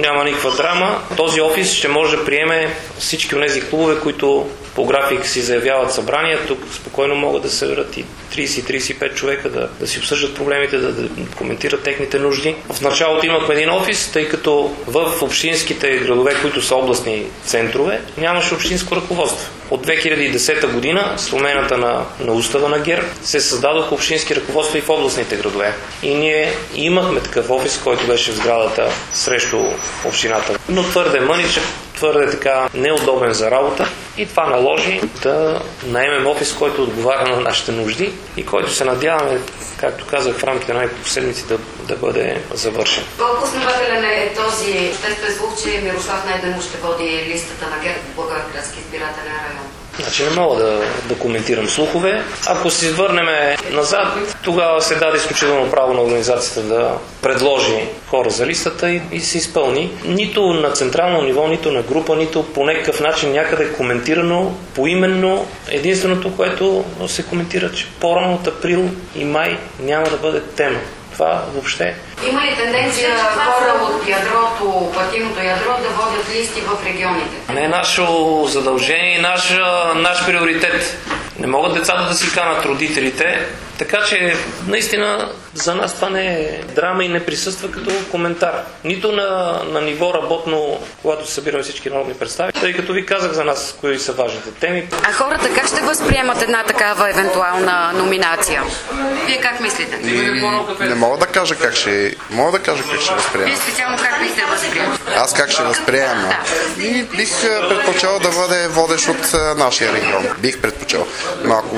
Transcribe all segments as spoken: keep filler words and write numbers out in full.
няма никаква драма. Този офис ще може да приеме всички от тези клубове, които по график си заявяват събрания. Тук спокойно могат да съберат и трийсет до трийсет и пет човека да, да си обсъждат проблемите, да, да коментират техните нужди. В началото имахме един офис, тъй като в общинските градове, които са областни центрове, нямаше общинско ръководство. От две хиляди и десета година, с промената на, на устава на ГЕРБ, се създадоха общински ръководства и в областните градове. И ние имахме такъв офис, който беше в сградата срещу общината. Но твърде мъничък, твърде така неудобен за работа и това наложи да наемем офис, който отговаря на нашите нужди и който се надяваме, както казах, в рамките на няколко седмици да, да бъде завършен. Колко основателен е този обществен звук, че Мирослав Найденов ще води листата на ГЕРБ в Благоевградски избирателен район? Значи не мога да, да коментирам слухове. Ако се върнем назад, тогава се даде изключително право на организацията да предложи хора за листата и, и се изпълни. Нито на централно ниво, нито на група, нито по някакъв начин някъде е коментирано поименно. Единственото, което се коментира, че по-рано от април и май няма да бъде тема. Това въобще. Има ли тенденция хора от ядрото, партийното ядро да водят листи в регионите? Не е наше задължение, наш, наш приоритет. Не могат децата да си канат родителите, така че наистина за нас това не е драма и не присъства като коментар. Нито на, на ниво работно, когато се събираме всички народни представители, тъй като ви казах за нас кои са важните теми. А хората как ще възприемат една такава евентуална номинация? Вие как мислите? Не мога да кажа как ще, мога да кажа как ще възприема. Вие специално как бихте възприемат? Аз как ще възприема? Да. И бих предпочел да бъде водещ от нашия регион. Бих предпочел. Но ако,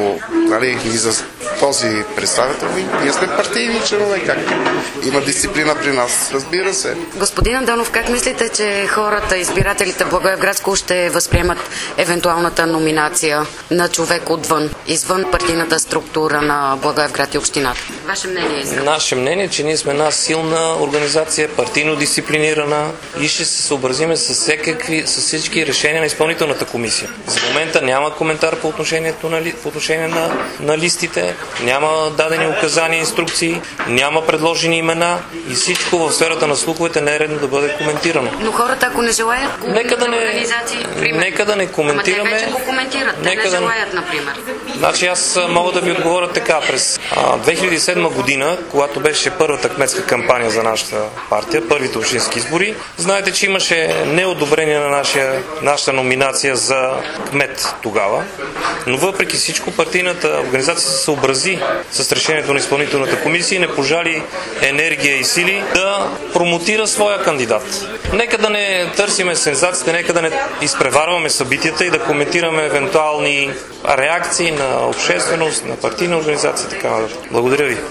нали, и за този представител, ние сме партийни членове, как има дисциплина при нас, разбира се. Господин Андонов, как мислите, че хората, избирателите в Благоевградско ще възприемат евентуалната номинация на човек отвън, извън партийната структура на Благоевград и общината? Ваше мнение е? Наше мнение е, че ние сме една силна организация, партийно дисциплинирана и ще се съобразиме с, всекакви, с всички решения на изпълнителната комисия. За момента няма коментар по отношението на, по отношение на, на листите, няма дадени указания, инструкции, няма предложени имена и всичко в сферата на слуховете не е редно да бъде коментирано. Но хората, ако не желаят нека да не, организации, пример. Нека да не коментираме. Ама те вече го коментират, те не желаят, да... например. Значи аз мога да ви отговоря така. През а, две хиляди и седма година, когато беше първата кметска кампания за нашата партия, първите общински избори, знаете, че имаше неодобрение на нашия, нашата номинация за кмет тогава, но въпреки всичко партийната организация се съобрази с решението на изпълнителната комисия и не пожали енергия и сили да промотира своя кандидат. Нека да не търсиме сензациите, нека да не изпреварваме събитията и да коментираме евентуални реакции на общественост, на партийна организация и така нататък. Благодаря ви.